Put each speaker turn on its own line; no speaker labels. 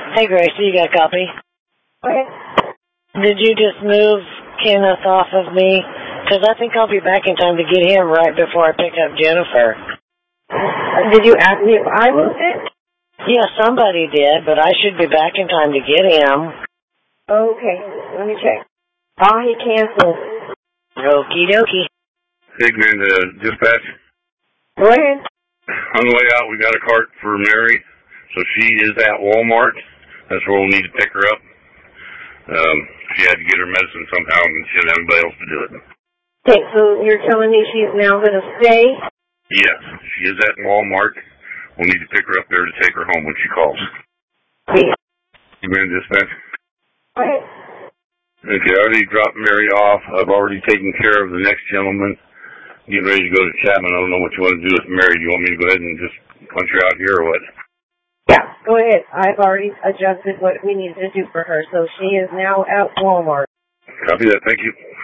Hey, Gracie, you got a copy?
Okay.
Did you just move Kenneth off of me? Because I think I'll be back in time to get him right before I pick up Jennifer.
Did you ask me if I moved it?
Yeah, somebody did, but I should be back in time to get him.
Okay, let me check. Oh, he canceled.
Okie dokie.
Hey, Grand, dispatch.
Go ahead.
On the way out, we got a cart for Mary, so she is at Walmart. That's where we'll need to pick her up. She had to get her medicine somehow, and she didn't have anybody else to do it.
Okay, so you're telling me she's now going to stay?
Yes, she is at Walmart. We'll need to pick her up there to take her home when she calls.
Yeah.
You Grand, dispatch.
Go ahead.
Okay, I already dropped Mary off. I've already taken care of the next gentleman. Getting ready to go to Chapman. I don't know what you want to do with Mary. Do you want me to go ahead and just punch her out here or what?
Yeah, go ahead. I've already adjusted what we need to do for her, so she is now at Walmart.
Copy that. Thank you.